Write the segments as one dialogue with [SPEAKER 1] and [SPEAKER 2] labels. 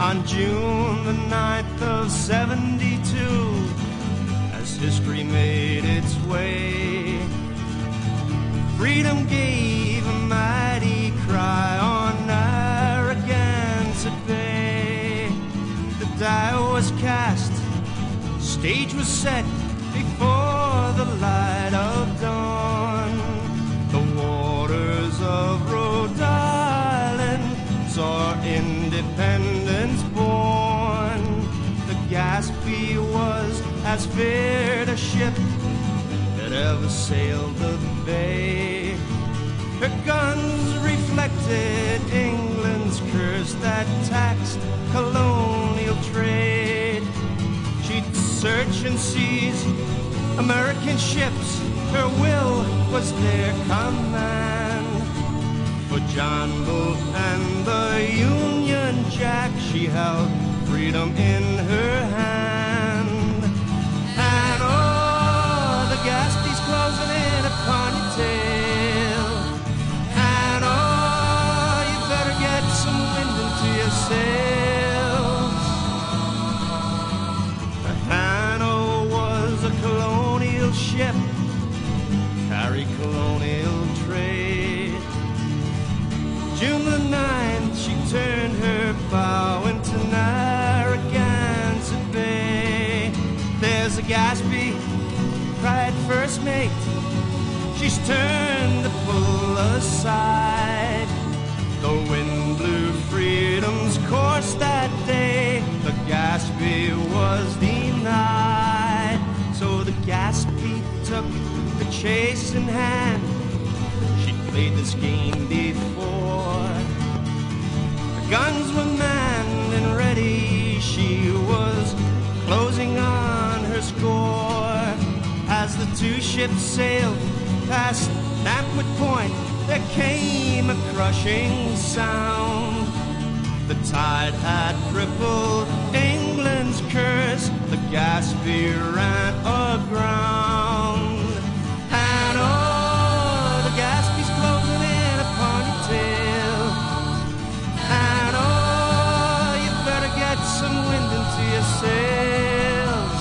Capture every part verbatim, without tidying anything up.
[SPEAKER 1] On June the ninth of seventy-two, as history made its way, freedom gave a mighty cry on Narragansett Bay. The die was cast, stage was set before the light of dawn. The waters of Rhode Island saw independence born. The Gaspee was as fair a ship that ever sailed the bay. Her guns reflected England's curse that taxed colonial trade. She'd search and seize American ships, her will was their command. For John Bull and the Union Jack, she held freedom in her hand. And oh, the Gaspee's closing in upon your tail. And oh, you better get some wind into your sails. The Hannah was a colonial ship, carried colonial trade. June the ninth, she turned her bow into Narragansett Bay. There's a Gaspee, cried first mate. She's turned the pull aside. The wind blew freedom's course that day. The Gaspee was denied. So the Gaspee took the chase in hand. She'd played this game before. The guns were manned and ready. She was closing on her score. As the two ships sailed past Lampwood Point, there came a crushing sound. The tide had crippled England's curse. The Gaspee ran aground. And oh, the Gaspee's closing in upon your tail. And oh, you better get some wind into your sails.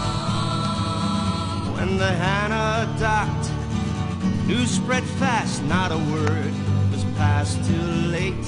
[SPEAKER 1] When the Hannah docked, news spread fast, not a word was passed too late.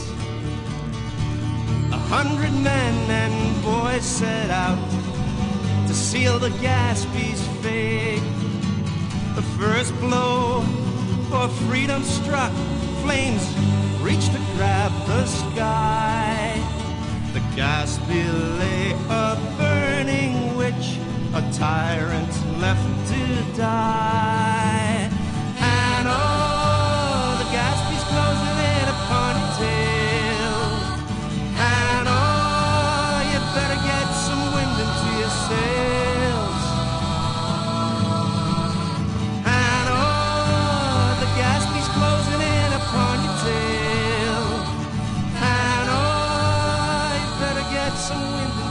[SPEAKER 1] A hundred men and boys set out to seal the Gaspee's fate. The first blow for freedom struck, flames reached to grab the sky. The Gaspee lay a burning witch, a tyrant left to die. And oh, the Gaspee's closing in upon your tail. And oh, you better get some wind into your sails. And oh, the Gaspee's closing in upon your tail. And oh, you better get some wind into your sails.